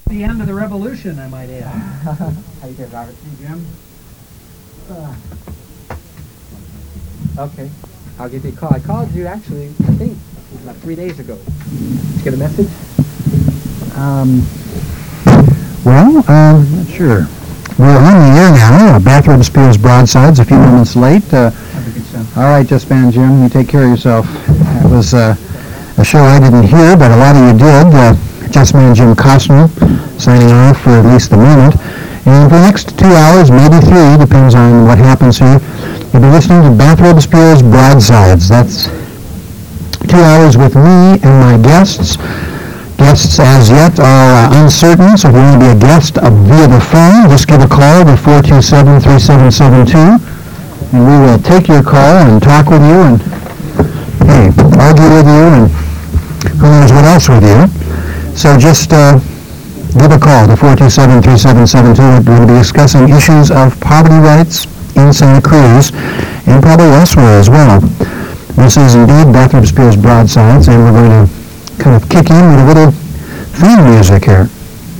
The end of the revolution, I might add. How you doing, Robert? Hey, Jim. Okay. I'll give you a call. I called you, actually, I think, about 3 days ago. Did you get a message? Not sure. We're on the air now. Bathrobe Spears Broadsides, a few moments late. All right, Just Man Jim, you take care of yourself. That was a show I didn't hear, but a lot of you did. Just Man Jim Costner signing off for at least the moment. And for the next 2 hours, maybe 3, depends on what happens here, you'll be listening to Bathrobe Spears Broadsides. That's 2 hours with me and my guests. Guests as yet are uncertain, so if you want to be a guest via the phone, just give a call to 427-3772, and we will take your call and talk with you and, hey, argue with you and who knows what else with you. So just give a call to 427-3772. We're going to be discussing issues of poverty rights in Santa Cruz and probably elsewhere as well. This is indeed Bathrobe Spears Broadsides, and we're going to kind of kick in with a little theme music here.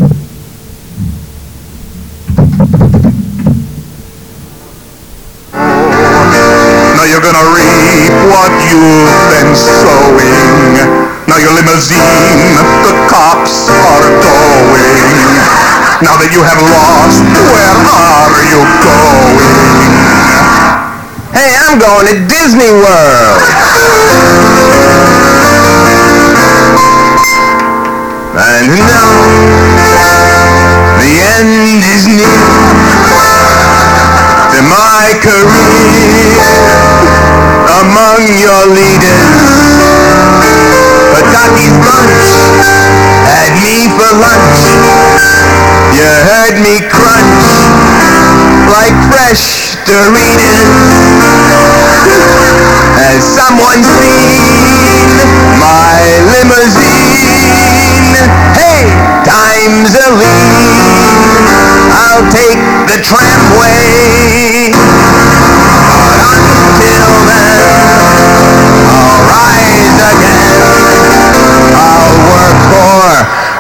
Now you're gonna reap what you've been sowing. Now your limousine, the cops are towing. Now that you have lost, where are you going? Hey, I'm going to Disney World. And now the end is near to my career among your leaders. Pataki's bunch had me for lunch. You heard me crunch like fresh Doritos. Has someone seen my limousine? Hey, time's a lean. I'll take the tramway. But until then, I'll rise again. I'll work for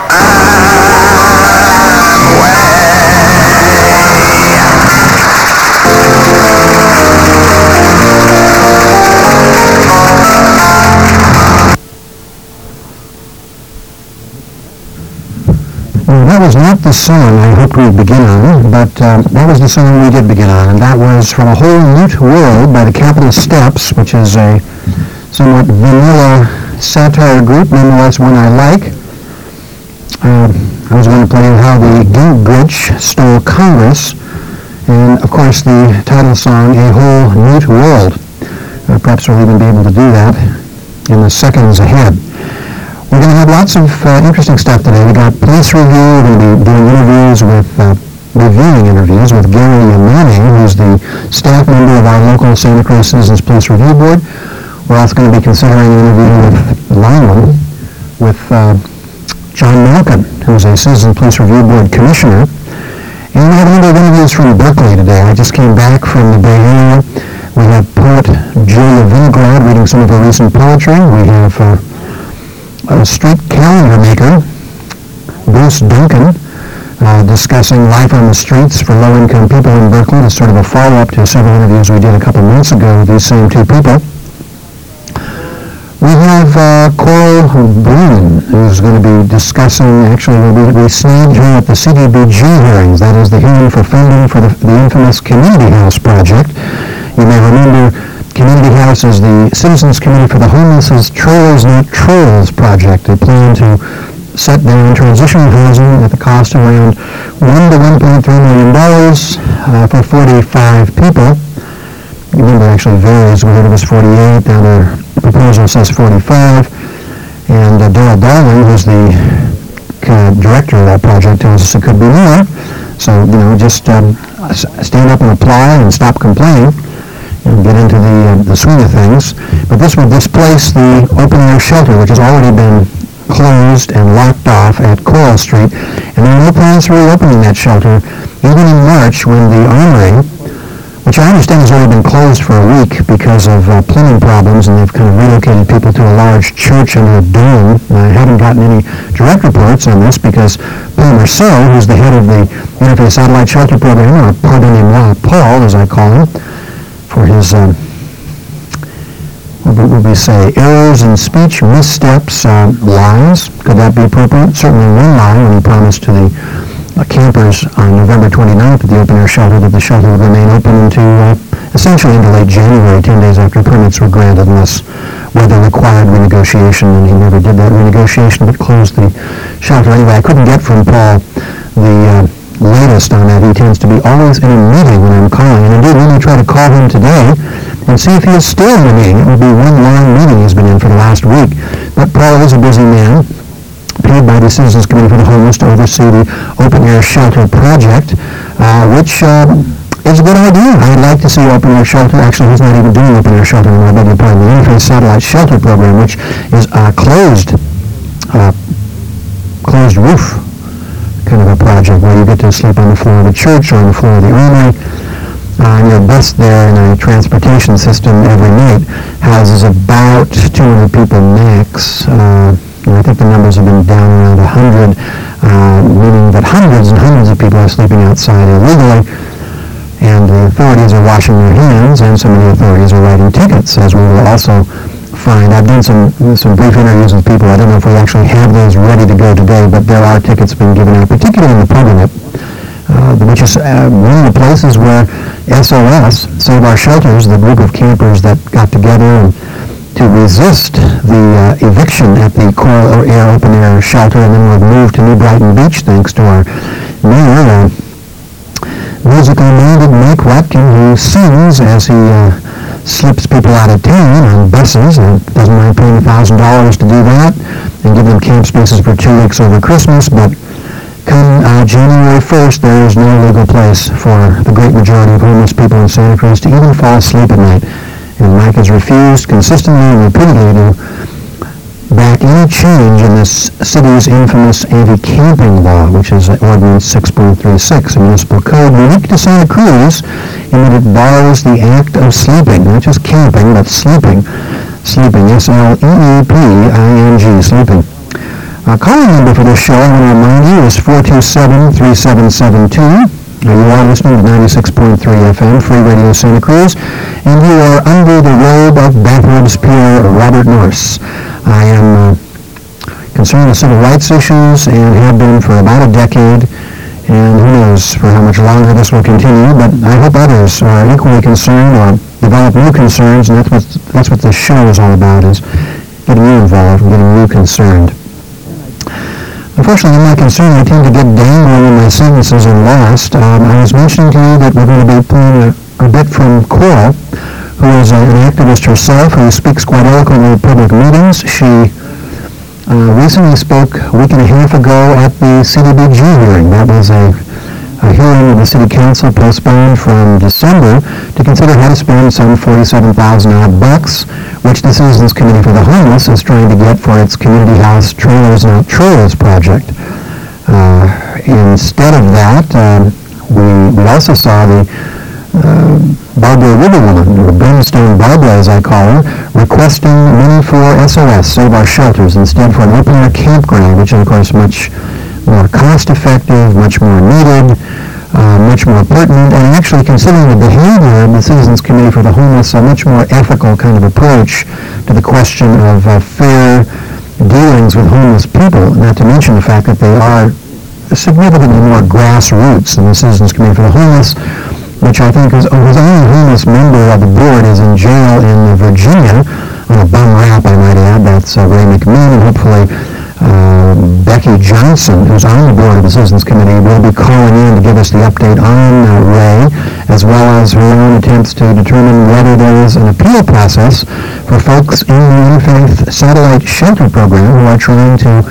That was not the song I hoped we'd begin on, but that was the song we did begin on, and that was From a Whole Newt World by the Capitol Steps, which is a somewhat vanilla satire group, nonetheless one I like. I was going to play How the Gingrich Stole Congress, and of course the title song, A Whole Newt World. Perhaps we'll even be able to do that in the seconds ahead. We're going to have lots of interesting stuff today. We got police review. We're going to be doing interviews with, reviewing interviews with Gary Manning, who's the staff member of our local Santa Cruz Citizens Police Review Board. We're also going to be considering an interview with John Malkin, who's a Citizens Police Review Board commissioner. And we have a number of interviews from Berkeley today. I just came back from the Bay Area. We have poet Julia Vinograd reading some of her recent poetry. We have a street calendar maker, Bruce Duncan, discussing life on the streets for low-income people in Berkeley. It's sort of a follow-up to several interviews we did a couple months ago with these same two people. We have Coral Breen, who's going to be discussing, actually we snagged her at the CDBG hearings, that is the hearing for funding for the infamous Community House project. You may remember Community House is the Citizens Committee for the Homeless's Trailers Not Trolls project. They plan to set down transitional housing at the cost of around $1 to $1.3 million for 45 people. The number actually varies. We heard it was 48. Now their proposal says 45. And Daryl Darling, who's the director of that project, tells us it could be more. So, just stand up and apply and stop complaining and get into the swing of things. But this would displace the open-air shelter, which has already been closed and locked off at Coral Street. And there are no plans for reopening that shelter, even in March when the Armory which I understand has only been closed for a week because of plumbing problems, and they've kind of relocated people to a large church under a dome. I haven't gotten any direct reports on this because Paul Marceau, who's the head of the Interfaith Satellite Shelter Program, or pardonnez-moi, Paul, as I call him, for his, what would we say, errors in speech, missteps, lies. Could that be appropriate? Certainly one lie when he promised to the campers on November 29th at the open-air shelter that the shelter would remain open essentially into late January, 10 days after permits were granted, unless weather required renegotiation, and he never did that renegotiation but closed the shelter anyway. I couldn't get from Paul the latest on that. He tends to be always in a meeting when I'm calling, and indeed let me try to call him today and see if he is still in the meeting. It would be one long meeting he's been in for the last week. But Paul is a busy man, paid by the Citizens Committee for the Homeless to oversee the open-air shelter project, which is a good idea. I'd like to see open-air shelter. Actually, he's not even doing open-air shelter anymore. I beg your pardon. The Interfaith Satellite Shelter Program, which is a closed roof kind of a project where you get to sleep on the floor of the church or on the floor of the armory. And your bus there in a transportation system every night houses about 200 people max. I think the numbers have been down around 100, meaning that hundreds and hundreds of people are sleeping outside illegally, and the authorities are washing their hands, and some of the authorities are writing tickets, as we will also find. I've done some brief interviews with people. I don't know if we actually have those ready to go today, but there are tickets being given out, particularly in the Pogonip, which is one of the places where SOS, Save Our Shelters, the group of campers that got together to resist the eviction at the Coral Air Open Air Shelter, and then we've moved to New Brighton Beach thanks to our mayor, musical-minded Mike Watkin, who sings as he slips people out of town on buses and doesn't mind paying $1,000 to do that and give them camp spaces for 2 weeks over Christmas. But come January 1st, there is no legal place for the great majority of homeless people in Santa Cruz to even fall asleep at night. And Mike has refused consistently and repeatedly to back any change in this city's infamous anti-camping law, which is Ordinance 6.36, a municipal code unique to Santa Cruz in that it bars the act of sleeping, not just camping, but sleeping. Sleeping, S-L-E-E-P-I-N-G, sleeping. Calling number for this show, I want to remind you, is 427-3772. You are listening to 96.3 FM, Free Radio Santa Cruz, and you are under the robe of Bathrobes Peer Robert Norse. I am concerned with civil rights issues and have been for about a decade, and who knows for how much longer this will continue, but I hope others are equally concerned or develop new concerns, and that's what this show is all about, is getting you involved and getting you concerned. Unfortunately, in my concern, I tend to get dangling when my sentences are lost. I was mentioning to you that we're going to be playing a bit from Coral, who is an activist herself, who speaks quite eloquently at public meetings. She recently spoke a week and a half ago at the CDBG hearing. That was a hearing with the City Council postponed from December to consider how to spend some $47,000 bucks, which the Citizens Committee for the Homeless is trying to get for its Community House Trailers Not Trailers project. Instead of that, we also saw the Barbara Riverwoman, or Brimstone Barbara as I call her, requesting money for SOS, Save Our Shelters, instead for an open-air campground, which is of course much more cost-effective, much more needed, much more pertinent, and actually considering the behavior of the Citizens Committee for the Homeless, a much more ethical kind of approach to the question of fair dealings with homeless people, not to mention the fact that they are significantly more grassroots than the Citizens Committee for the Homeless, which I think is whose only homeless member of the board is in jail in Virginia on a bum rap, I might add. That's Ray McMinn, and hopefully Becky Johnson, who's on the board of the Citizens Committee, will be calling in to give us the update on Ray, as well as her own attempts to determine whether there is an appeal process for folks in the Interfaith Satellite Shelter Program who are trying to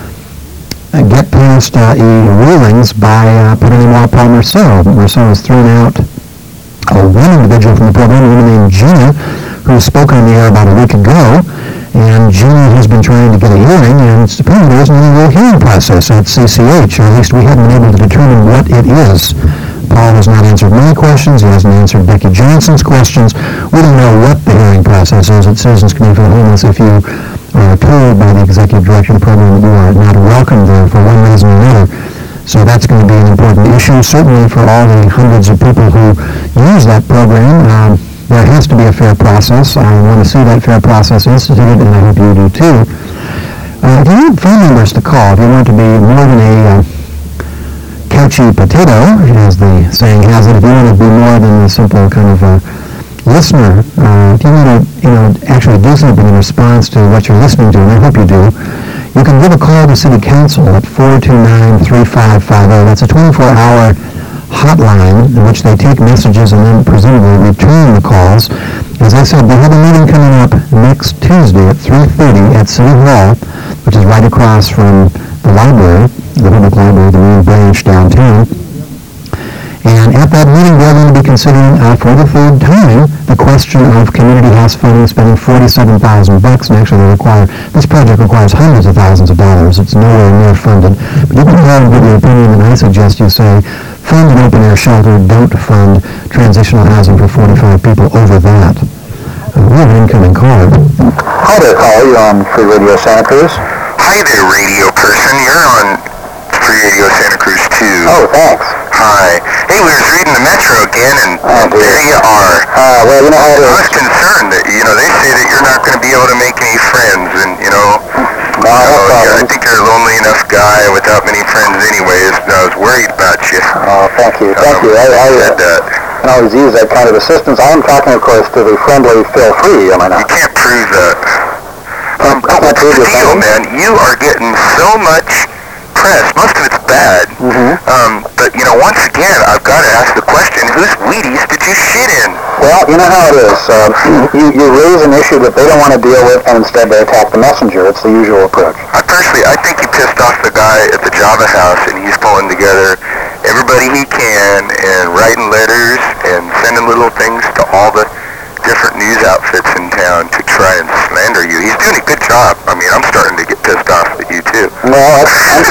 get past rulings by putting in law Paul Marceau. Marceau has thrown out one individual from the program, a woman named Gina, who spoke on the air about a week ago, and Gina has been trying to get a hearing, and apparently there isn't any real hearing process at CCH, or at least we haven't been able to determine what it is. Paul has not answered my questions. He hasn't answered Becky Johnson's questions. We don't know what the hearing process is at Citizens Committee for the Homeless if you are told by the executive director of the program that you are not welcome there for one reason or another. So that's going to be an important issue, certainly for all the hundreds of people who use that program. There has to be a fair process. I want to see that fair process instituted, and I hope you do too. If you need phone numbers to call, if you want to be more than a couchy potato, as the saying has it, if you want to be more than a simple kind of listener, if you want to, actually do something in response to what you're listening to, and I hope you do, you can give a call to City Council at 429-3550. That's a 24-hour hotline in which they take messages and then presumably return the calls. As I said, we have a meeting coming up next Tuesday at 3:30 at City Hall, which is right across from the library, the public library, the main branch downtown. And at that meeting, we're going to be considering, for the third time, the question of community house funding, spending $47,000, and actually this project requires hundreds of thousands of dollars. It's nowhere near funded. But you can call and give your opinion, and I suggest you say, fund an open-air shelter, don't fund transitional housing for 45 people over that. We have an incoming caller. Hi there, caller. You're on Free Radio Santa Cruz. Hi there, radio person. You're on Free Radio Santa Cruz, too. Oh, thanks. Hi. Hey, we was reading the Metro again, and there you are. Well, you know how it I was is. concerned that, they say that you're not going to be able to make any friends, and, No I problem. think you're a lonely enough guy without many friends anyways, and I was worried about you. Oh, thank you. Thank you. I said that. can always use that kind of assistance. I am talking, of course, to the friendly Phil Free, am I You not? can't prove that. Can't What's prove the your deal, friend? man? You are getting so much press. Most of it's bad. But, once again, I've got to ask the question, whose Wheaties did you shit in? Well, you know how it is. You raise an issue that they don't want to deal with, and instead they attack the messenger. It's the usual approach. I think he pissed off the guy at the Java House, and he's pulling together everybody he can and writing letters and sending little things to all the different news outfits in town to try and slander you. He's doing a good job. I mean, I'm starting to get pissed off at you, too. Well,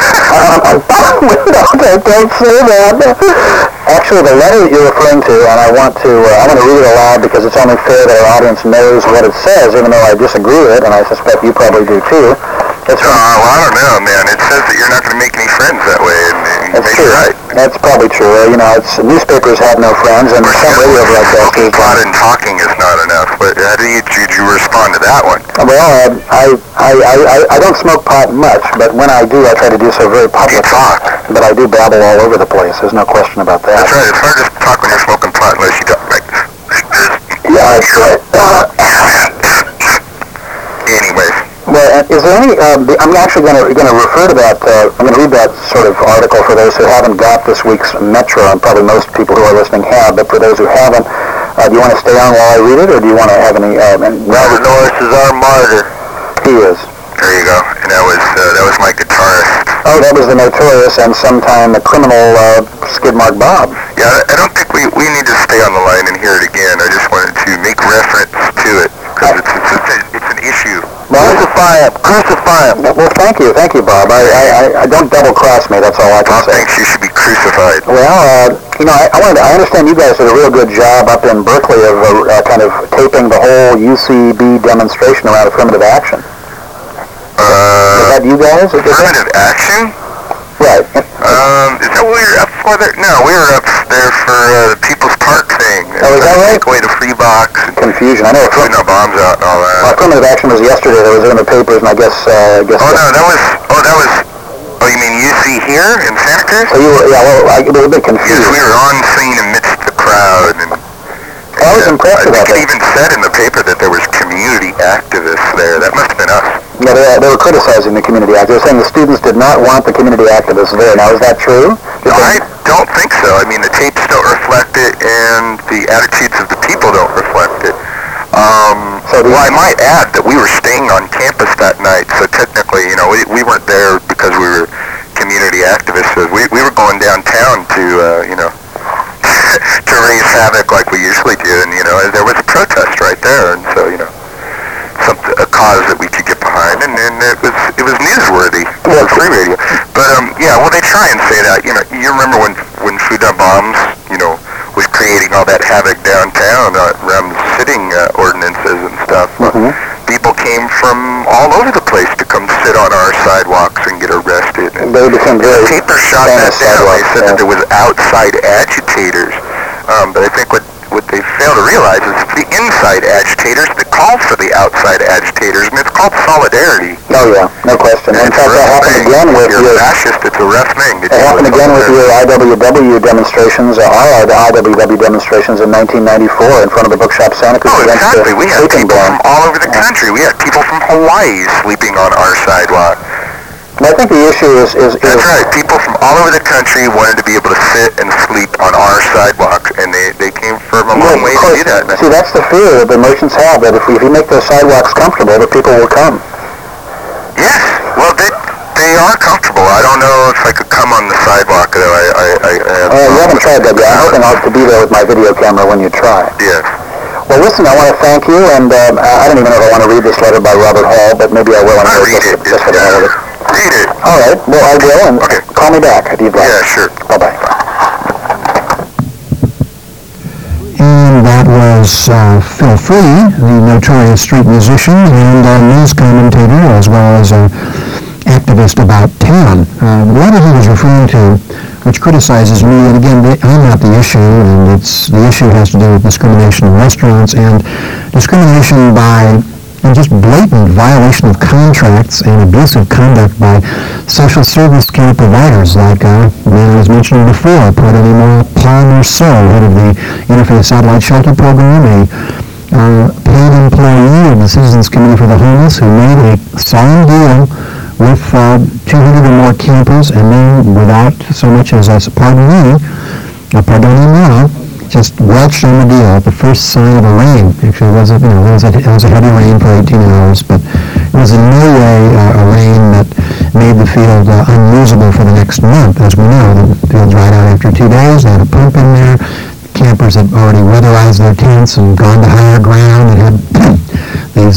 don't say that. Actually, the letter that you're referring to, and I'm going to read it aloud because it's only fair that our audience knows what it says, even though I disagree with it, and I suspect you probably do too. It's well, I don't know, man. It says that you're not going to make any friends that way, and That's maybe true. you're right. That's probably true. It's newspapers have no friends, and some radio Smoking broadcasters. pot and talking is not enough. But how did you respond to that one? Well, I don't smoke pot much, but when I do, I try to do so very publicly. talk. But I do babble all over the place. There's no question about that. That's right. It's hard to talk when you're smoking pot unless you talk like this. Yeah, that's right. Anyways. Well, is there any? I'm actually going to refer to that. I'm going to read that sort of article for those who haven't got this week's Metro, and probably most people who are listening have. But for those who haven't, do you want to stay on while I read it, or do you want to have any? Robert Norris is our martyr. He is. There you go. And that was my guitarist. Oh, that was the notorious and sometime the criminal Skidmark Bob. Yeah, I don't think we need to stay on the line and hear it again. I just wanted to make reference to it because it's an issue. Crucify him. Well, thank you, Bob. I don't double cross me. That's all I can Bob say. thinks you should be crucified. Well, I understand you guys did a real good job up in Berkeley of kind of taping the whole UCB demonstration around affirmative action. Is that you guys? Affirmative action? Right. Is that what we were up for there? No, we were up there for the People's Park thing. Oh, is that right? Take away the free box. Confusion. I know. Putting our bombs out and all that. Affirmative action was yesterday. That was in the papers, and I guess. Oh, no, that was. Oh, you mean UC here in Santa Cruz? So you were, I was a bit confused. Yes, we were on scene amidst the crowd, and I was impressed I about think it that. even said in the paper that there was community activists there. That must have been us. Yeah, they were criticizing the community act. They were saying the students did not want the community activists there. Now, is that true? I don't think so. I mean, the tapes don't reflect it, and the attitudes of the people don't reflect it. Well, I might add that we were staying on campus that night, so technically, we weren't there because we were community activists. So we were going downtown to, to raise havoc like we usually do, and, there was a protest right there, and so, a cause that we could get behind, and it was newsworthy for free radio. But they try and say that. You remember when Fuda bombs, creating all that havoc downtown around the sitting ordinances and stuff. People came from all over the place to come sit on our sidewalks and get arrested. And They become very the paper shot that famous down. They sidewalks, said yeah. that there was outside agitators. But I think what they fail to realize is it's the inside agitators that call for the outside agitators, and it's called solidarity. Oh yeah, no question. In It's fact, a that rough happened thing. again with If you're your... a fascist, it's a rough thing. It happened again with your IWW demonstrations, our IWW demonstrations in 1994 in front of the bookshop Santa Cruz. Oh, against the exactly. We had sleeping people ban. from all over the country. We had people from Hawaii sleeping on our sidewalk. And I think the issue is That's right. People from all over the country wanted to be able to sit and sleep on our sidewalk, and they came from a long way to do that. See, that's the fear that the merchants have, that if you make those sidewalks comfortable, the people will come. Yes. Well, they are comfortable. I don't know if I could come on the sidewalk, though. You haven't tried that yet. I'm hoping to be there with my video camera when you try. Yes. Well, listen, I want to thank you, and I don't even know if I want to read this letter by Robert Hall, but maybe I will. I'll read it. Just for the hell of it. Read it. All right. Well, I will, and Okay. call me back if you'd like. Yeah, sure. Bye-bye. And that was Phil Free, the notorious street musician and news commentator, as well as an activist about town. The letter he was referring to, which criticizes me, and again, I'm not the issue, and the issue has to do with discrimination in restaurants and discrimination by and just blatant violation of contracts and abusive conduct by social service care providers like the man I was mentioning before, Pardonimo Palmer-So, head of the Interfaith Satellite Shelter Program, a paid employee of the Citizens Committee for the Homeless, who made a solemn deal with 200 or more campers, and then without so much as a pardon just welched on the deal at the first sign of a rain. Actually, it was a heavy rain for 18 hours, but it was in no way a rain that made the field unusable for the next month. As we know, the field dried out after 2 days. They had a pump in there. Campers had already weatherized their tents and gone to higher ground and had these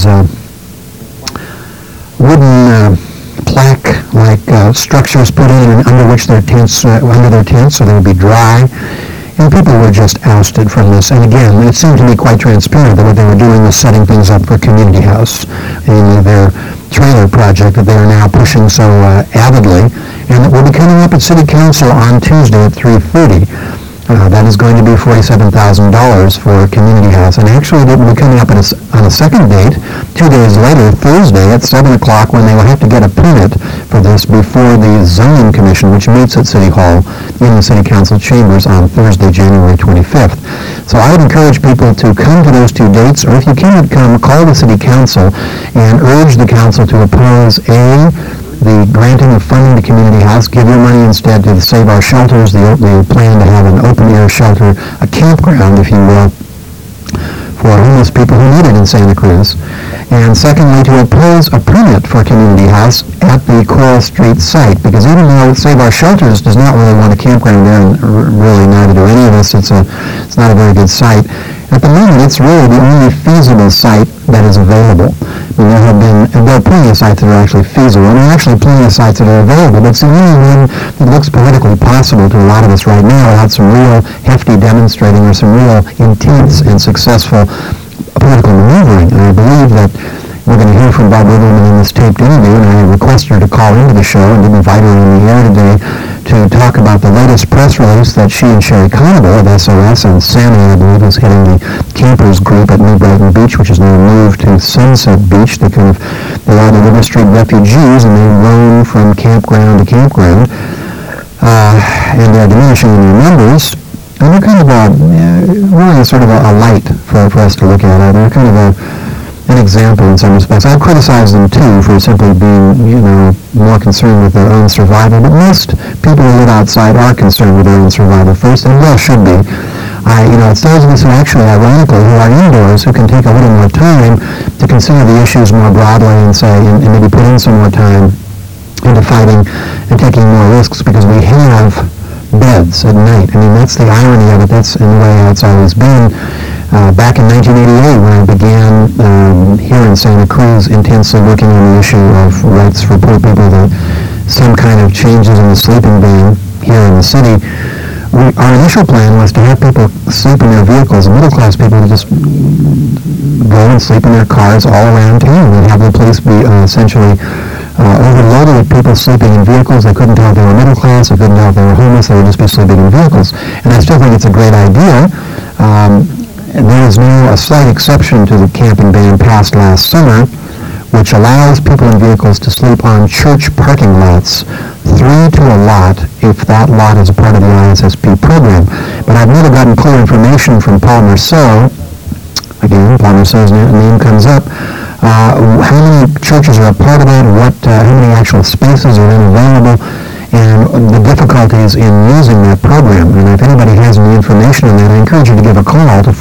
wooden plaque-like structures put in and under which their tents, so they would be dry. And people were just ousted from this. And again, it seemed to me quite transparent that what they were doing was setting things up for Community House in their trailer project that they are now pushing so avidly, and that will be coming up at City Council on Tuesday at 3:30. That is going to be $47,000 for Community House. And actually, it will be coming up on a second date, 2 days later, Thursday at 7 o'clock, when they will have to get a permit for this before the Zoning Commission, which meets at City Hall in the City Council chambers on Thursday, January 25th. So I would encourage people to come to those 2 dates, or if you cannot come, call the City Council and urge the Council to oppose the granting of funding to Community House, give your money instead to Save Our Shelters, the plan to have an open-air shelter, a campground, if you will, for homeless people who need it in Santa Cruz. And secondly, to oppose a permit for Community House at the Coral Street site, because even though Save Our Shelters does not really want a campground there, and really neither do any of us, it's not a very good site. At the moment, it's really the only feasible site that is available. I mean, there are plenty of sites that are actually feasible, and there are actually plenty of sites that are available, but it's the only one that looks politically possible to a lot of us right now without some real hefty demonstrating or some real intense and successful political maneuvering. And I believe that we're going to hear from Bob Riverman in this taped interview, and I requested her to call into the show and did invite her on the air today to talk about the latest press release that she and Sherry Conover of SOS and Sammy, I believe, is heading the campers group at New Brighton Beach, which is now moved to Sunset Beach. They are the River Street refugees, and they roam from campground to campground, and they're diminishing in their numbers. And they're kind of really sort of a light for us to look at. They're kind of an example in some respects. I've criticized them too for simply being, more concerned with their own survival, but most people who live outside are concerned with their own survival first, and well should be. It's those of us who actually, ironically, who are indoors, who can take a little more time to consider the issues more broadly and maybe put in some more time into fighting and taking more risks, because we have beds at night. I mean, that's the irony of it. That's in the way how it's always been. Back in 1988, when I began here in Santa Cruz intensely working on the issue of rights for poor people, some kind of changes in the sleeping ban here in the city, our initial plan was to have people sleep in their vehicles, middle-class people to just go and sleep in their cars all around town and have the place be essentially overloaded with people sleeping in vehicles. They couldn't tell if they were middle class, they couldn't tell if they were homeless, they would just be sleeping in vehicles. And I still think it's a great idea. There is now a slight exception to the camping ban passed last summer, which allows people in vehicles to sleep on church parking lots, 3 to a lot, if that lot is a part of the ISSP program. But I've never gotten clear information from Paul Marceau. Again, Paul Marceau's name comes up. How many churches are a part of that? How many actual spaces are then available? And the difficulties in using that program. And if anybody has any information on that, I encourage you to give a call to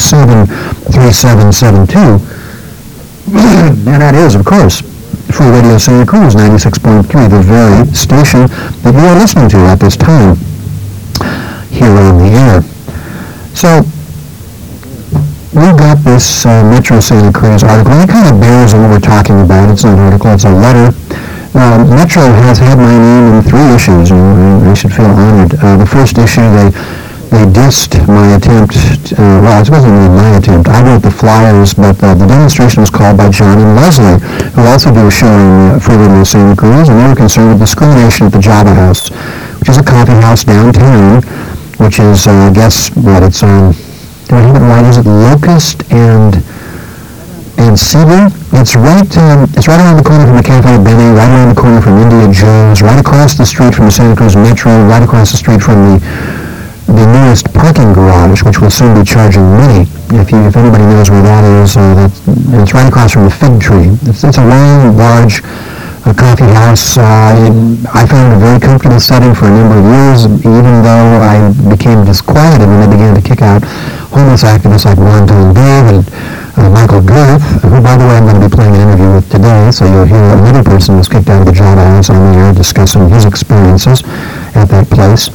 427-3772. And that is, of course, Free Radio Santa Cruz 96.3, the very station that you are listening to at this time here on the air. So, we got this Metro Santa Cruz article, and it kind of bears on what we're talking about. It's not an article, it's a letter. Metro has had my name in 3 issues, and I should feel honored. The first issue, they dissed my attempt, well, it wasn't really my attempt. I wrote the flyers, but the demonstration was called by John and Leslie, who also do a show in Free Radio Santa Cruz, and they were concerned with discrimination at the Java House, which is a coffee house downtown, which is, I guess, what, it's on, do I have it right? Is it Locust and Cedar? It's right around the corner from the Cafe Bene, right around the corner from India Joe's, right across the street from the Santa Cruz Metro, right across the street from the newest parking garage, which will soon be charging money. If anybody knows where that is, it's right across from the Fig Tree. It's a long, large coffee house. I found a very comfortable setting for a number of years, even though I became disquieted when they began to kick out homeless activists like Wonton Dave and Michael Girth, who, by the way, I'm going to be playing an interview with today, so you'll hear another person who was kicked out of the Java House on the air discussing his experiences at that place.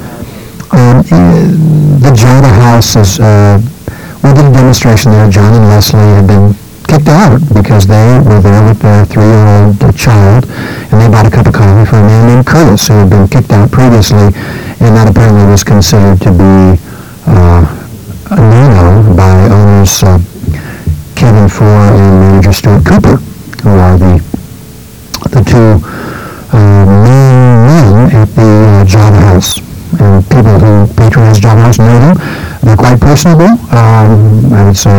The Java House is, we did a demonstration there. John and Leslie had been kicked out because they were there with their 3-year-old child, and they bought a cup of coffee for a man named Curtis, who had been kicked out previously, and that apparently was considered to be a no-no by owners Kevin Four and manager Stuart Cooper, who are the 2 main men at the Java House. And people who patronize Java House know them. They're quite personable. I would say,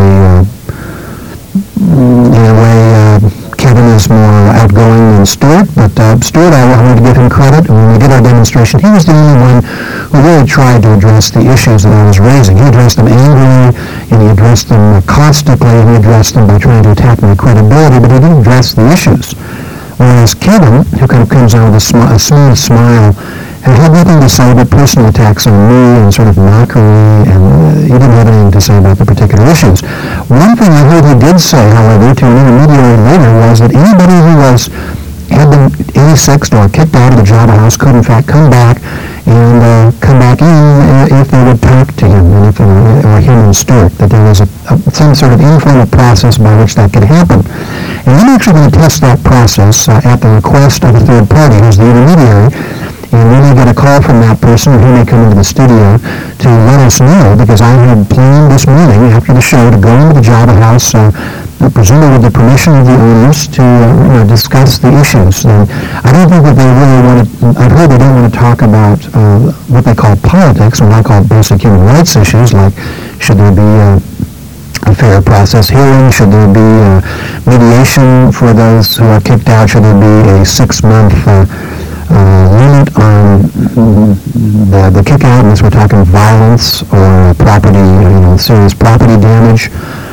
in a way, Kevin is more outgoing than Stuart, but Stuart, I wanted to give him credit. And when we did our demonstration, he was the only one who really tried to address the issues that I was raising. He addressed them angrily, and he addressed them caustically, and he addressed them by trying to attack my credibility, but he didn't address the issues. Whereas Kevin, who kind of comes out with a smooth smile, and had nothing to say but personal attacks on me and sort of mockery, and he didn't have anything to say about the particular issues. One thing I heard he did say, however, to an intermediary later was that anybody who had been 86ed or kicked out of the Java House could in fact come back and come back in if they would talk to him, and or him and Stuart, that there was some sort of informal process by which that could happen. And I'm actually going to test that process at the request of a third party who's the intermediary. And we may get a call from that person, or he may come into the studio to let us know, because I had planned this morning after the show to go into the Java House, presumably with the permission of the owners, to discuss the issues. And I don't think that they really want to, I've heard they don't want to talk about what they call politics, what I call basic human rights issues, like should there be a fair process hearing, should there be mediation for those who are kicked out, should there be a 6-month limit on the kick out, unless we're talking violence or property, serious property damage.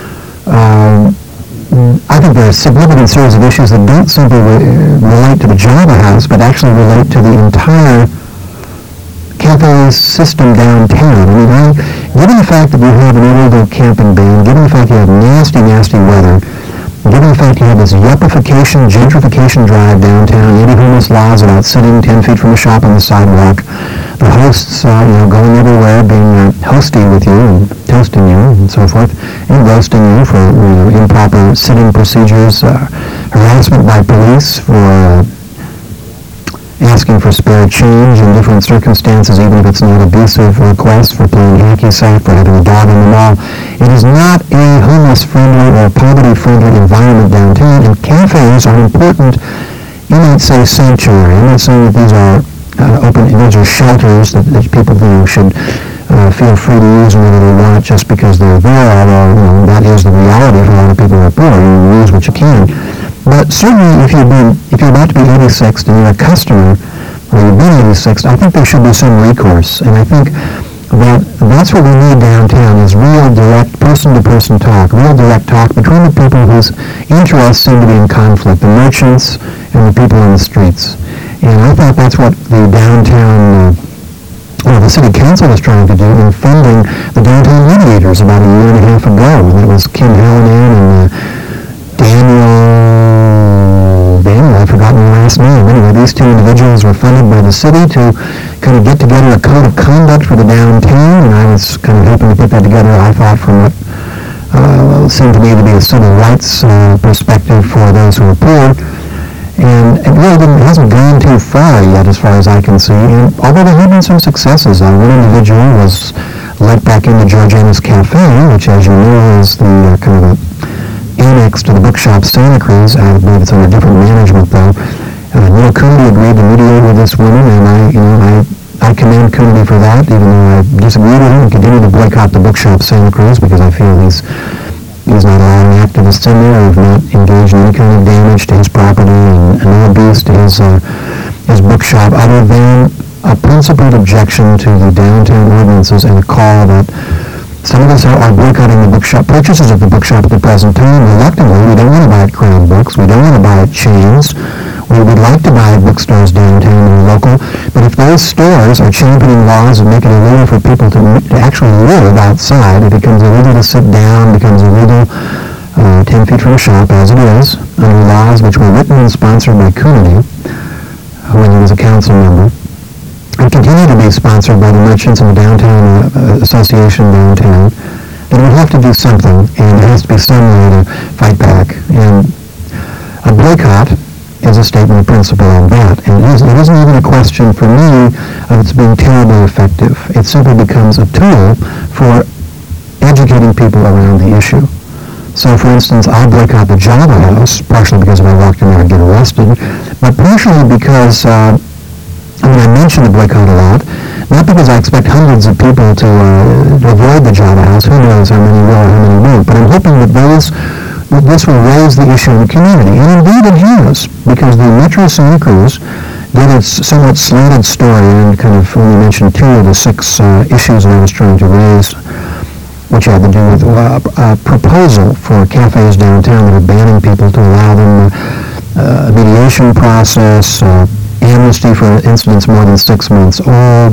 I think there are a significant series of issues that don't simply relate to the Java House, but actually relate to the entire cafe system downtown. I mean, given the fact that you have an illegal camping ban, given the fact you have nasty, nasty weather, given the fact you have this yuppification, gentrification drive downtown, anti-homeless laws about sitting 10 feet from a shop on the sidewalk, the hosts, going everywhere, being hosty with you and toasting you and so forth, and roasting you for improper sitting procedures, harassment by police for asking for spare change in different circumstances, even if it's not abusive requests, for playing hacky sack, for having a dog in the mall. It is not a homeless-friendly or poverty-friendly environment downtown, and cafes are important, you might say, sanctuary. I'm not saying that these are these are shelters that people should feel free to use whenever they want just because they're there, although that is the reality for a lot of people who are poor. You use what you can. But certainly if you're about to be 86 and you're a customer, or you've been 86, I think there should be some recourse. And I think that's what we need downtown is real direct person-to-person talk, real direct talk between the people whose interests seem to be in conflict, the merchants and the people on the streets. And I thought that's what the downtown, the city council was trying to do in funding the downtown mediators about a year and a half ago. And it was Kim Hallinan and Daniel, I've forgotten the last name. Anyway, these two individuals were funded by the city to kind of get together a code of conduct for the downtown, and I was kind of hoping to put that together, I thought, from what seemed to me to be a civil rights perspective for those who are poor. And it really hasn't gone too far yet as far as I can see. And although there have been some successes, one individual was let back into Georgiana's Cafe, which, as you know, is the kind of annex to the bookshop Santa Cruz. I believe it's under different management, though. Neil Cundy agreed to mediate with this woman, and I commend Cundy for that, even though I disagreed with him and continue to boycott the bookshop Santa Cruz because I feel he's not allowing activists in there who have not engaged in any kind of damage to his property and no abuse to his bookshop, other than a principled objection to the downtown ordinances and a call that some of us are boycotting the bookshop, purchases of the bookshop at the present time. Reluctantly, we don't want to buy at Crown Books. We don't want to buy at chains. We would like to buy at bookstores downtown and local, but if those stores are championing laws and making it illegal for people to actually live outside, it becomes illegal to sit down, becomes illegal 10 feet from a shop, as it is, under laws which were written and sponsored by Cundy when he was a council member, and continue to be sponsored by the merchants in the downtown association downtown, then we have to do something, and there has to be some way to fight back. And a boycott is a statement of principle on that. And it isn't even a question for me of its being terribly effective. It simply becomes a tool for educating people around the issue. So, for instance, I'll boycott the Java House, partially because if I walk in there and get arrested, but partially because, I mention the boycott a lot, not because I expect hundreds of people to avoid the Java House. Who knows how many will or how many won't. But I'm hoping that this will raise the issue in the community. And indeed it has, because the Metro Santa Cruz did its somewhat slanted story and kind of only mentioned 2 of the 6 issues that I was trying to raise, which had to do with a proposal for cafes downtown that are banning people to allow them a mediation process, amnesty for incidents more than 6 months old,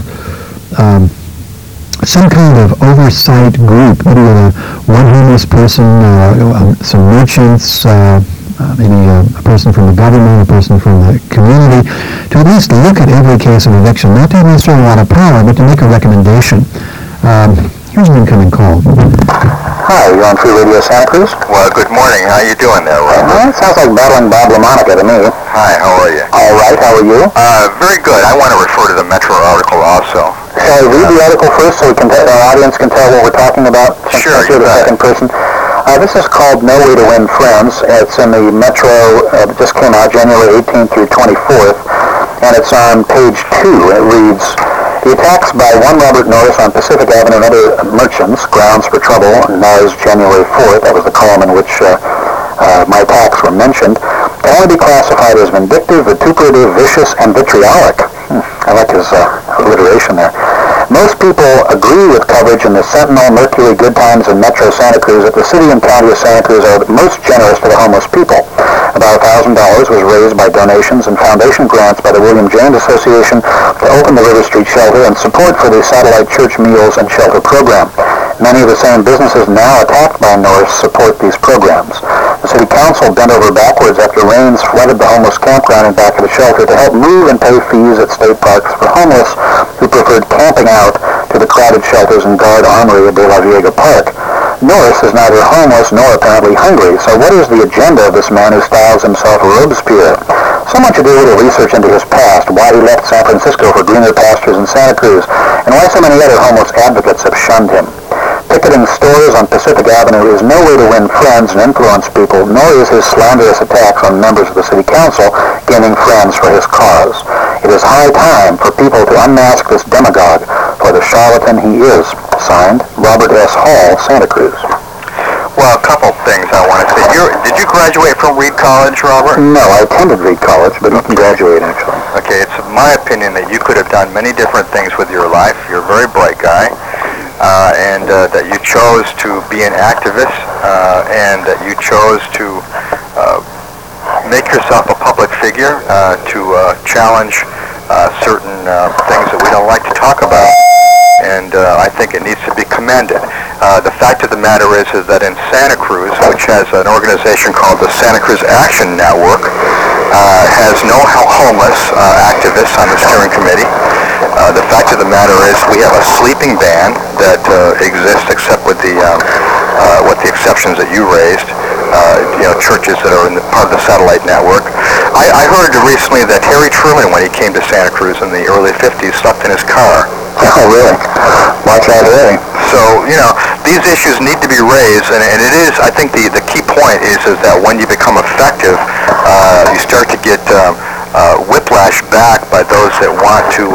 some kind of oversight group, maybe with one homeless person, some merchants, maybe a person from the government, a person from the community, to at least look at every case of eviction, not to have necessarily a lot of power, but to make a recommendation. Here's an incoming call. Hi, you're on Free Radio Santa Cruz? Well, good morning. How you doing there, Robert? It sounds like battling Bob LaMonica to me. Hi, how are you? All right, how are you? Very good. I want to refer to the Metro article also. Shall I read the article first so our audience can tell what we're talking about? Sure, you're the second person. This is called No Way to Win Friends. It's in the Metro, it just came out January 18th through 24th, and it's on page 2. It reads, the attacks by one Robert Norris on Pacific Avenue and other merchants, grounds for trouble, NARS January 4th, that was the column in which my attacks were mentioned, can only be classified as vindictive, vituperative, vicious, and vitriolic. I like his alliteration there. Most people agree with coverage in the Sentinel, Mercury, Good Times, and Metro Santa Cruz that the city and county of Santa Cruz are most generous to the homeless people. About $1,000 was raised by donations and foundation grants by the William James Association to open the River Street Shelter and support for the Satellite Church Meals and Shelter program. Many of the same businesses now attacked by Norris support these programs. The city council bent over backwards after rains flooded the homeless campground in back of the shelter to help move and pay fees at state parks for homeless who preferred camping out to the crowded shelters and guard armory at De La Viega Park. Norris is neither homeless nor apparently hungry, so what is the agenda of this man who styles himself Robespierre? Someone should do a little research into his past, why he left San Francisco for greener pastures in Santa Cruz, and why so many other homeless advocates have shunned him. Picketing stores on Pacific Avenue is no way to win friends and influence people, nor is his slanderous attacks on members of the city council gaining friends for his cause. It is high time for people to unmask this demagogue for the charlatan he is. Signed, Robert S. Hall, Santa Cruz. Well, a couple things I want to say. Did you graduate from Reed College, Robert? No, I attended Reed College, but you can graduate, actually. Okay, it's my opinion that you could have done many different things with your life. You're a very bright guy, and that you chose to be an activist, and that you chose to make yourself a public figure, to challenge certain things that we don't like to talk about. And I think it needs to be commended. The fact of the matter is that in Santa Cruz, which has an organization called the Santa Cruz Action Network, has no homeless activists on the steering committee. The fact of the matter is we have a sleeping ban that exists except with the exceptions that you raised. Churches that are in part of the satellite network. I heard recently that Harry Truman, when he came to Santa Cruz in the early 50s, slept in his car. Oh, really? Watch out, Harry. So, these issues need to be raised, and it is, I think the key point is that when you become effective, you start to get whiplash back by those that want to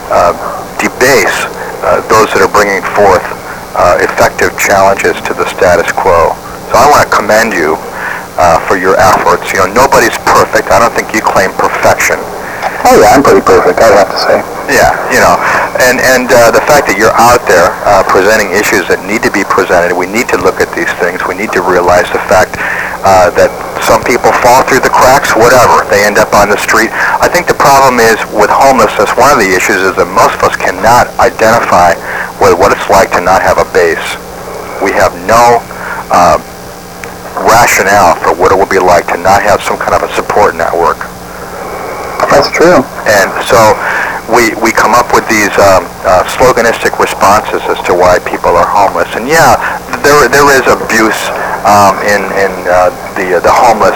debase those that are bringing forth effective challenges to the status quo. So I want to commend you for your efforts. Nobody's perfect. I don't think you claim perfection. Oh, yeah, I'm pretty perfect, I'd have to say. Yeah, and the fact that you're out there presenting issues that need to be presented, we need to look at these things. We need to realize the fact that some people fall through the cracks, whatever. They end up on the street. I think the problem is with homelessness, one of the issues is that most of us cannot identify with what it's like to not have a base. We have no rationale for what it would be like to not have some kind of a support network. That's true. And so we come up with these sloganistic responses as to why people are homeless. And yeah, there is abuse in the homeless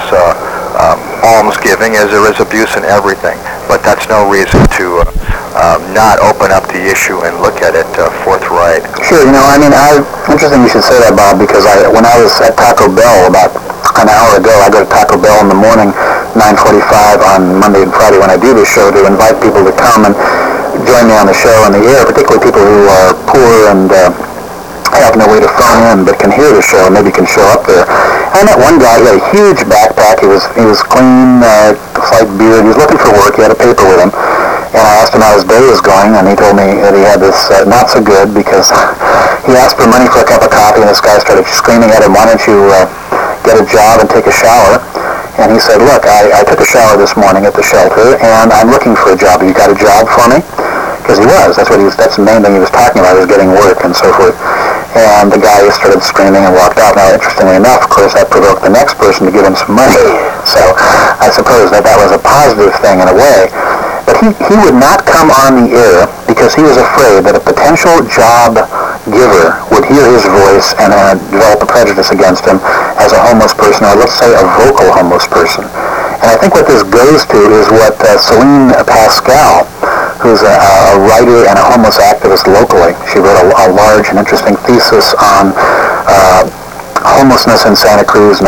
almsgiving, as there is abuse in everything. But that's no reason to not open up the issue and look at it forthright. Sure. Interesting you should say that, Bob, because when I was at Taco Bell about an hour ago, I go to Taco Bell in the morning, 9:45 on Monday and Friday when I do this show, to invite people to come and join me on the show on the air, particularly people who are poor and have no way to phone in but can hear the show and maybe can show up there. I met one guy. He had a huge backpack. He was clean, slight beard. He was looking for work. He had a paper with him. And I asked him how his day was going, and he told me that he had this not so good because he asked for money for a cup of coffee, and this guy started screaming at him, "Why don't you get a job and take a shower?" And he said, "Look, I took a shower this morning at the shelter, and I'm looking for a job. You got a job for me?" Because he was. That's the main thing he was talking about, was getting work and so forth. And the guy started screaming and walked out. Now, interestingly enough, of course, that provoked the next person to give him some money. So I suppose that was a positive thing in a way. But he would not come on the air because he was afraid that a potential job giver would hear his voice and develop a prejudice against him as a homeless person, or let's say a vocal homeless person. And I think what this goes to is what Celine Pascal, who's a writer and a homeless activist locally, she wrote a large and interesting thesis on homelessness in Santa Cruz,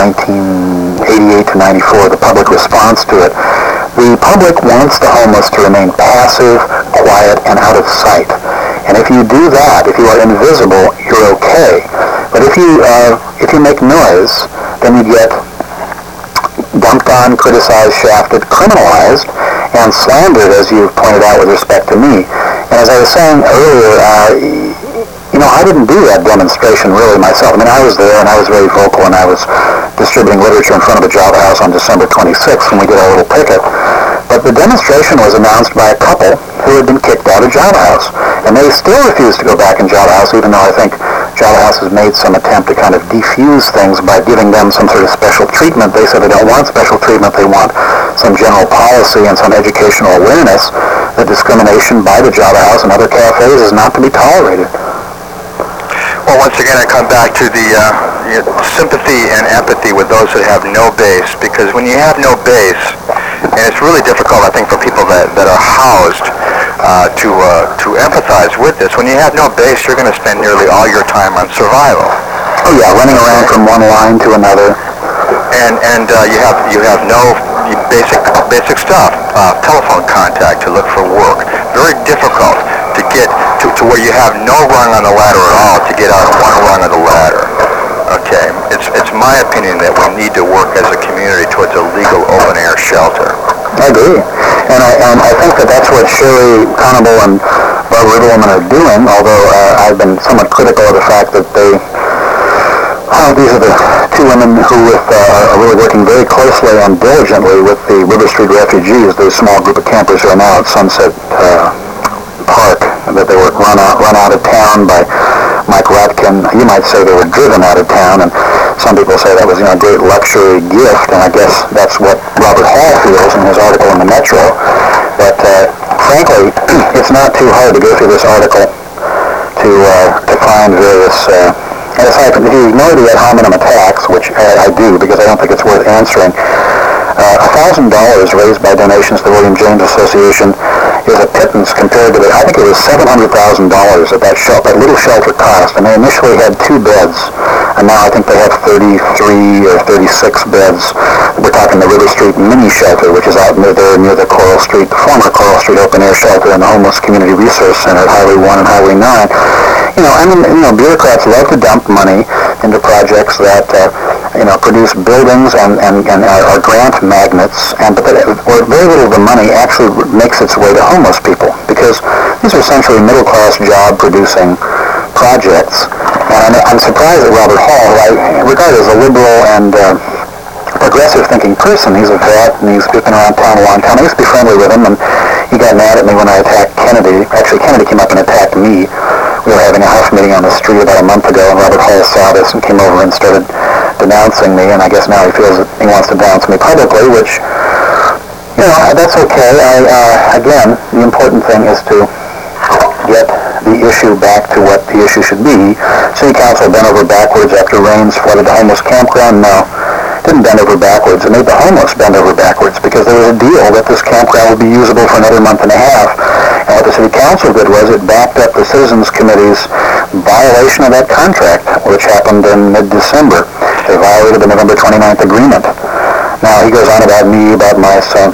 1988 to 94, the public response to it. The public wants the homeless to remain passive, quiet, and out of sight. And if you do that, if you are invisible, you're okay. But if you make noise, then you get dumped on, criticized, shafted, criminalized, and slandered, as you pointed out with respect to me. And as I was saying earlier, I didn't do that demonstration really myself. I mean, I was there and I was very vocal, and I was distributing literature in front of the Java House on December 26th when we did our little picket. But the demonstration was announced by a couple who had been kicked out of Java House. And they still refuse to go back in Java House, even though I think Java House has made some attempt to kind of defuse things by giving them some sort of special treatment. They said they don't want special treatment. They want some general policy and some educational awareness that discrimination by the Java House and other cafes is not to be tolerated. Well, once again, I come back to the sympathy and empathy with those that have no base, because when you have no base, And it's really difficult, I think, for people that are housed to empathize with this. When you have no base, you're going to spend nearly all your time on survival. Oh yeah, running around from one line to another. And you have no basic stuff, telephone contact to look for work. Very difficult to get to where you have no rung on the ladder at all to get on one rung of the ladder. Okay, it's my opinion that we need to work as a community towards a legal open-air shelter. I agree, and I think that's what Sherry Conable and Barbara Riddleman are doing, although I've been somewhat critical of the fact that these are the two women who are really working very closely and diligently with the River Street refugees, the small group of campers who are now at Sunset Park, that they were run out of town by Mike Ratkin. You might say they were driven out of town, and some people say that was a great luxury gift, and I guess that's what Robert Hall feels in his article in the Metro. But frankly, it's not too hard to go through this article to find various. And aside from, if you ignore the ad hominem attacks, which I do because I don't think it's worth answering, $1,000 raised by donations to the William James Association is a pittance compared to I think it was $700,000 that little shelter cost, and they initially had 2 beds, and now I think they have 33 or 36 beds. We're talking the River Street mini shelter, which is out near the Coral Street, the former Coral Street open air shelter and the Homeless Community Resource Center at Highway 1 and Highway 9. Bureaucrats love to dump money into projects that produce buildings and are grant magnets, but very little of the money actually makes its way to homeless people, because these are essentially middle-class job-producing projects. And I'm surprised that Robert Hall, who I regard as a liberal and progressive-thinking person, he's a vet, and he's been around town a long time. I used to be friendly with him, and he got mad at me when I attacked Kennedy. Actually, Kennedy came up and attacked me. We were having a house meeting on the street about a month ago, and Robert Hall saw this and came over and started denouncing me, and I guess now he feels that he wants to denounce me publicly, which, that's okay. Again, the important thing is to get the issue back to what the issue should be. City Council bent over backwards after rains flooded the homeless campground. No, didn't bend over backwards. It made the homeless bend over backwards, because there was a deal that this campground would be usable for another month and a half. And what the City Council did was it backed up the Citizens Committee's violation of that contract, which happened in mid-December. They violated the November 29th agreement. Now, he goes on about me, about my I'm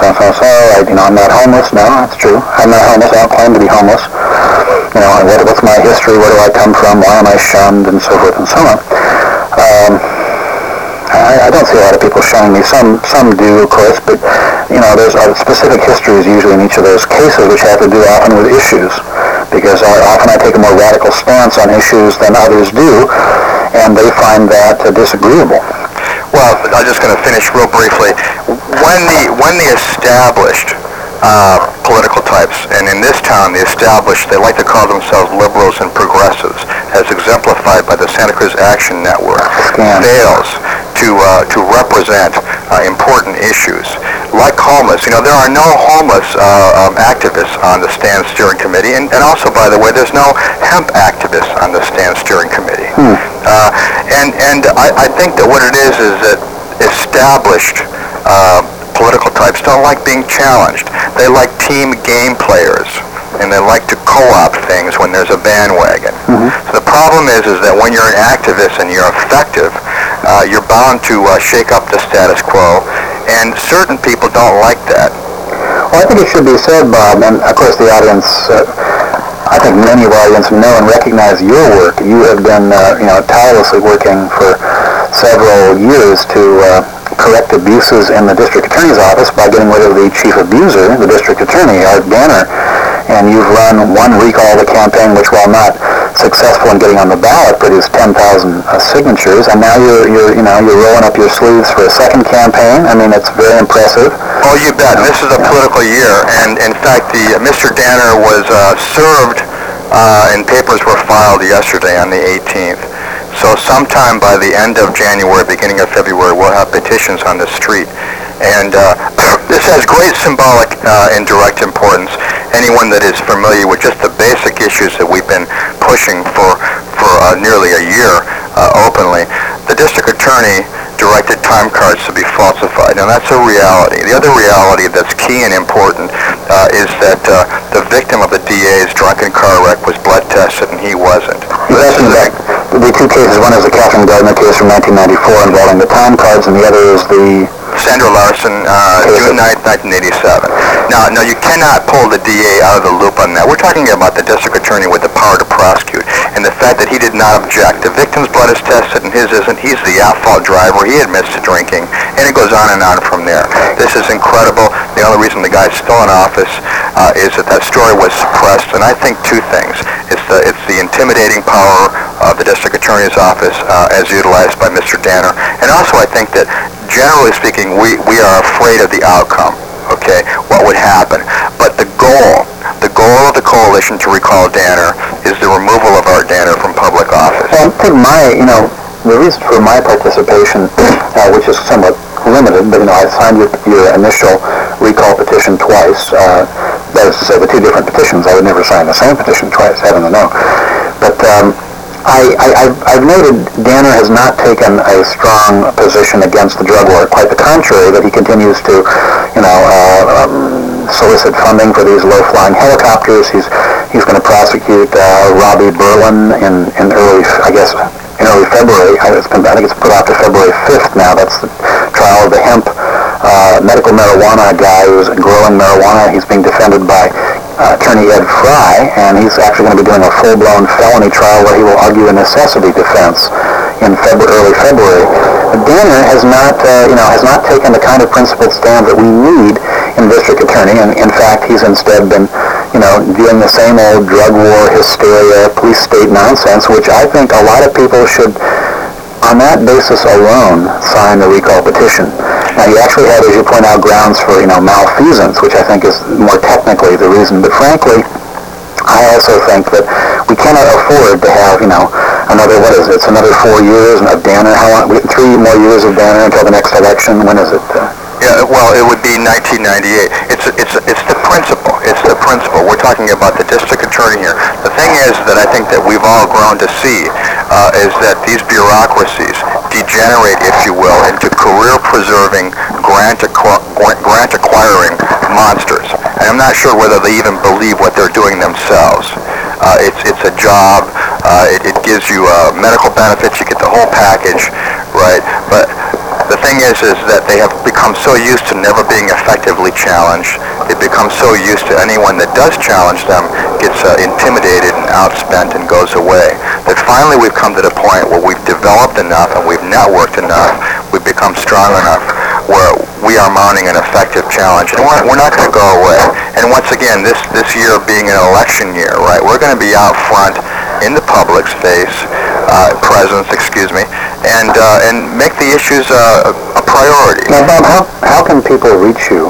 not homeless. No, that's true. I'm not homeless. I don't claim to be homeless. What's my history? Where do I come from? Why am I shunned? And so forth and so on. I don't see a lot of people shunning me. Some do, of course, but there's specific histories usually in each of those cases, which have to do often with issues, because often I take a more radical stance on issues than others do, and they find that disagreeable. Well, I'm just going to finish real briefly. When the established political types, and in this town, the established, they like to call themselves liberals and progressives, as exemplified by the Santa Cruz Action Network, fails to represent important issues like homeless. There are no homeless activists on the Stand Steering Committee, and also, by the way, there's no hemp activists on the Stand Steering Committee. And I think that what it is that established political types don't like being challenged. They like team game players, and they like to co-opt things when there's a bandwagon. So the problem is that when you're an activist and you're effective, you're bound to shake up the status quo, and certain people don't like that. Well, I think it should be said, Bob, and of course the audience, I think many of our audience know and recognize your work. You have been, tirelessly working for several years to correct abuses in the district attorney's office by getting rid of the chief abuser, the district attorney, Art Banner. And you've run one recall of the campaign, which, while not successful in getting on the ballot, produced 10,000 signatures. And now you're rolling up your sleeves for a second campaign. I mean, it's very impressive. Oh, you bet. This is a political year, and in fact, Mr. Danner was served, and papers were filed yesterday on the 18th. So sometime by the end of January, beginning of February, we'll have petitions on the street. And this has great symbolic and direct importance. Anyone that is familiar with just the basic issues that we've been pushing for nearly a year openly the district attorney directed time cards to be falsified. Now, that's a reality. The other reality that's key and important is that the victim of the DA's drunken car wreck was blood tested, and he wasn't. The two cases, one is the Catherine Gardner case from 1994 involving the time cards, and the other is the... Sandra Larson, June 9th, 1987. Now, you cannot pull the DA out of the loop on that. We're talking about the district attorney with the power to prosecute, and the fact that he did not object. The victim's blood is tested, and his isn't. He's the at-fault driver. He admits to drinking, and it goes on and on from there. This is incredible. The only reason the guy's still in office is that story was suppressed, and I think two things. It's the intimidating power of the district attorney's office as utilized by Mr. Danner, and also I think that generally speaking, we are afraid of the outcome, okay, what would happen. But the goal of the coalition to recall Danner is the removal of Art Danner from public office. Well, I think the reason for my participation, which is somewhat limited, but, I signed your initial recall petition twice. That is to say, the two different petitions. I would never sign the same petition twice, heaven to know. But I've noted Danner has not taken a strong position against the drug war. Quite the contrary, that he continues to, solicit funding for these low-flying helicopters. He's going to prosecute Robbie Berlin in early February. I think it's put off to February 5th now. That's the trial of the hemp medical marijuana guy who's growing marijuana. He's being defended by Attorney Ed Fry, and he's actually going to be doing a full-blown felony trial where he will argue a necessity defense in early February. Danner has not taken the kind of principled stand that we need in district attorney, and in fact, he's instead been, doing the same old drug war hysteria, police state nonsense, which I think a lot of people should, on that basis alone, sign the recall petition. Now, you actually had, as you point out, grounds for, malfeasance, which I think is more technically the reason. But frankly, I also think that we cannot afford to have, another 4 years of Danner. How long? 3 more years of Danner until the next election. When is it? Yeah, well, it would be 1998. It's the principle. It's the principle. We're talking about the district attorney here. The thing is that I think that we've all grown to see is that these bureaucracies degenerate, if you will, into career-preserving, grant-acquiring monsters. And I'm not sure whether they even believe what they're doing themselves. It's a job. It gives you medical benefits. You get the whole package, right? But the thing is that they have become so used to never being effectively challenged. They become so used to anyone that does challenge them gets intimidated and outspent and goes away. That finally we've come to the point where we've developed enough and we've networked enough, we've become strong enough where we are mounting an effective challenge. And we're not going to go away. And once again, this year being an election year, right, we're going to be out front in the public's presence, and make the issues a priority. Now, Bob, how can people reach you?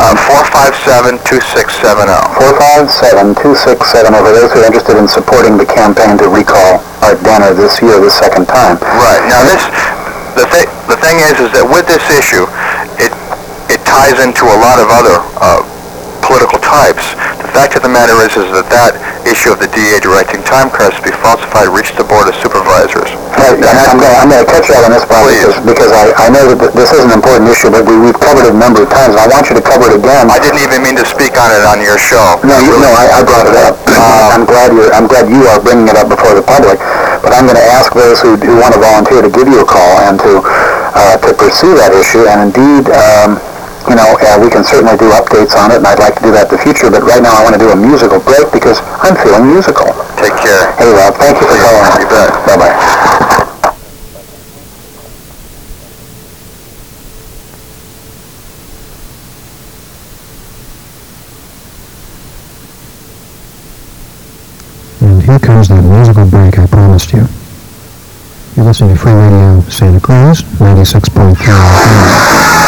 457-2670. 457-2670 for those who are interested in supporting the campaign to recall Art Danner this year, the second time. Right. Now, the thing is that with this issue, it ties into a lot of other political types. The fact of the matter is that issue of the DA directing time cards to be falsified reached the Board of Supervisors. I'm going to cut you out on this, Bob, because I know that this is an important issue, but we've covered it a number of times, and I want you to cover it again. I didn't even mean to speak on it on your show. No, I brought it up. I'm glad you are bringing it up before the public, but I'm going to ask those who want to volunteer to give you a call and to pursue that issue, and indeed, we can certainly do updates on it, and I'd like to do that in the future, but right now I want to do a musical break because I'm feeling musical. Take care. Hey, Rob, thank you for calling. You bet. Bye-bye. And here comes that musical break I promised you. You're listening to Free Radio Santa Cruz, 96.3 FM.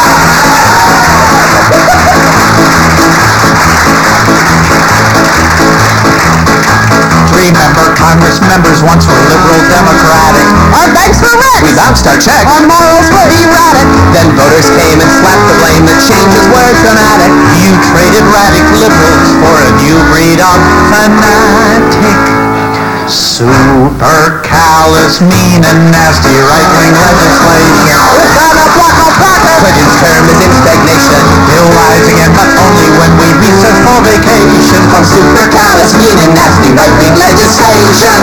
Remember, Congress members once were liberal Democratic. Our banks were rich. We bounced our check. Our morals were erratic. Then voters came and slapped the blame. The changes were dramatic. You traded radical liberals for a new breed of fanatic. Super callous, mean and nasty right-wing legislation. We're gonna block no progress. Clinton's term is in stagnation. He'll rise again, but only when we recess for vacation. From super callous, mean and nasty right-wing legislation.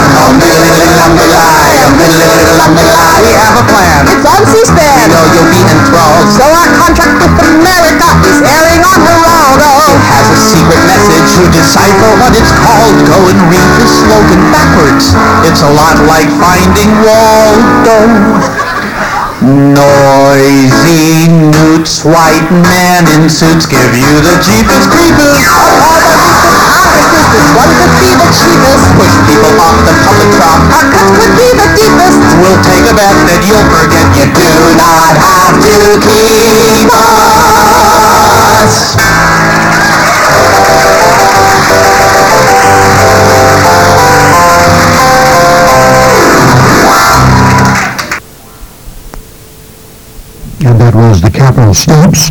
We have a plan. It's on C-SPAN. We know you'll be enthralled. So our contract with America is airing on Geraldo. It has a secret message. To decipher what it's called, go and read the slogan backwards. It's a lot like Finding Waldo. Noisy newts, white men in suits give you the cheapest creepers. This one could be the cheapest. Push people off the public trough. Our cuts could be the deepest. We'll take a bet that you'll forget you do not have to keep us. And that was the Capitol Steps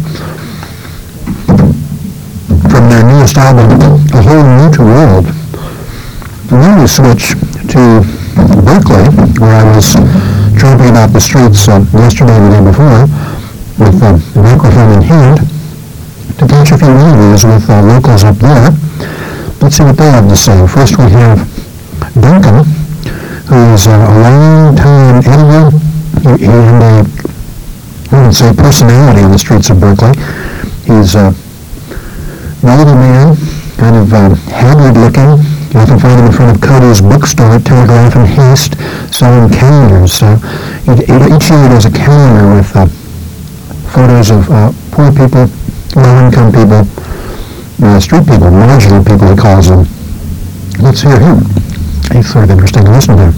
from their newest album, A Whole New World. And then we switch to Berkeley, where I was tramping about the streets yesterday and the day before with the microphone in hand to catch a few interviews with locals up there. Let's see what they have to say. First we have Duncan, who is a long-time editor and I would say personality on the streets of Berkeley. He's an older man, kind of haggard looking. You often find him in front of Cody's bookstore at Telegraph and Haste selling calendars. Each year he does a calendar with photos of poor people, low-income people, street people, marginal people he calls them. Let's hear him. He's sort of interesting to listen to.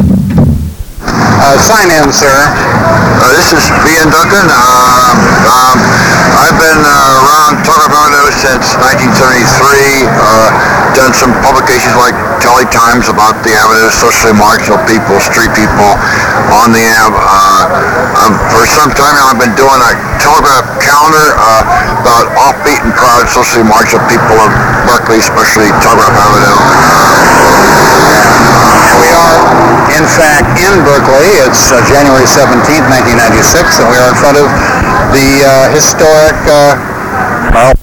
Sign in, sir. This is B.N. Duncan. I've been around Telegraph Avenue since 1973. Done some publications like Tele Times about the Avenue, socially marginal people, street people on the Ave. For some time now, I've been doing a Telegraph calendar about offbeat and proud socially marginal people of Berkeley, especially Telegraph Avenue. We are, in fact, in Berkeley. It's January 17th, 1996, and we are in front of the historic